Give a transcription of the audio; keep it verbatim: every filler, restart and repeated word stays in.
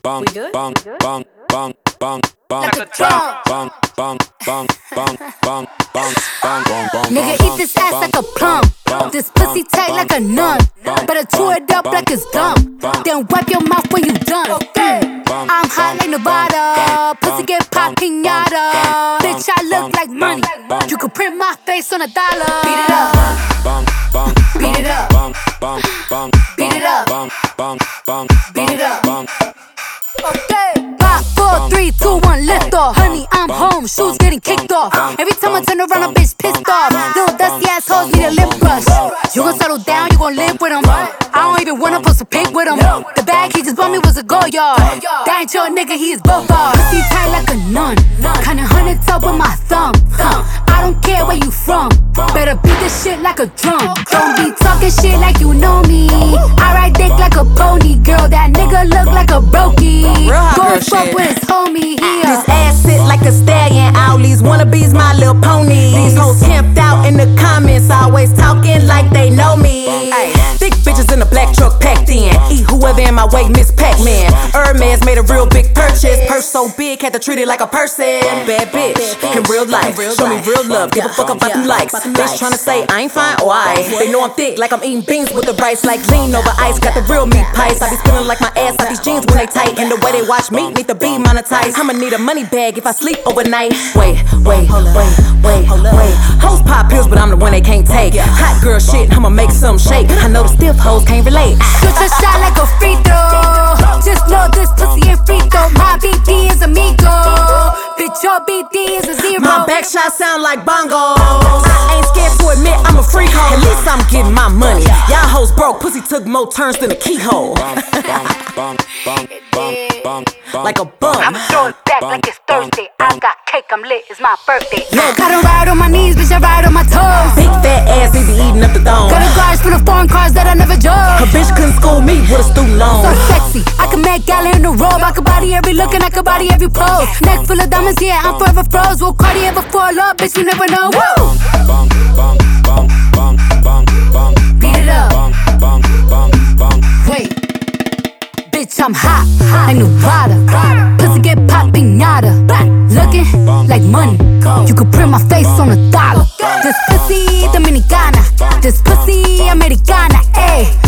bang, bang, bang, bang, bang, bang, like a drum. Bang, bang, bang, bang, bang, bang, bang, bang, bang. Nigga, eat this ass like a plum. This pussy tight like a nun. Better chew it up like it's gum. Then wipe your mouth when you done. I'm hot like Nevada. Pussy get pop pinata. Bitch, I look like money. You could print my face on a dollar. Beat it up. Beat it up. Beat it up. Beat it up. Okay. Five, four, three, two, one, lift off. Honey, I'm home, shoes getting kicked off. Every time I turn around, a bitch pissed off. Little dusty assholes need a lip brush. You gon' settle down, you gon' live with him. I don't even wanna post a pic with him. The bag he just bought me was a go yard. That ain't your nigga, he is both bars. Pussy tight like a nun. Kinda hundred top with my thumb. I don't care where you from. Better beat this shit like a drum. Don't be talking shit like you know me. I ride dick like a pony, girl. That nigga look like a brokey. Go fuck with his homie here. This ass sit like a stallion. All these wannabes, my little pony. These hoes camped out in the comments, always talking like they know me. Ay, thick bitches in a black truck packed in. Eat whoever in my way, Miss Pac-Man. Hermes made a real big purchase. Purse so big, had to treat it like a person. Bad bitch in real life, show me real love. Give a fuck about them likes. Bitch tryna say I ain't fine, why? They know I'm thick, like I'm eating beans with the rice. Like lean over ice, got the real meat pies. I be spinning like my ass out these jeans when they tight. And the way they watch me need to be monetized. I'ma need a money bag if I sleep overnight. Wait, wait, wait, wait, wait. Hoes pop pills, but I'm the one they can't take. Hot girl shit, I'ma make some shake. I know the stiff hoes can't relate. Shoot your shot like a free throw. Just know this pussy ain't free throw. My B D is amigo. Bitch, your B D is a zero. My back shot sound like bongos. I ain't scared to admit I'm a freak hoe. At least I'm getting my money. Y'all hoes broke, pussy took more turns than a keyhole. Like a bum. I'm throwing back like it's Thursday. I got cake, I'm lit, it's my birthday. Look, I don't ride on my knees, bitch, I ride on my toes. Big fat ass, they be eating up the dome. Got a garage full of foreign cars that I never drove. A bitch couldn't school me with a student loan. So sexy, I can make gala in the robe. I can body every look and I can body every pose. Neck full of diamonds, yeah, I'm forever froze. Will Cardi ever fall up, bitch, you never know. Woo! Beat it up. Wait. Bitch, I'm hot, like Nevada. Pussy get pop pinata. Looking like money. You could print my face on a dollar. This pussy Dominicana. This pussy Americana. Ayy.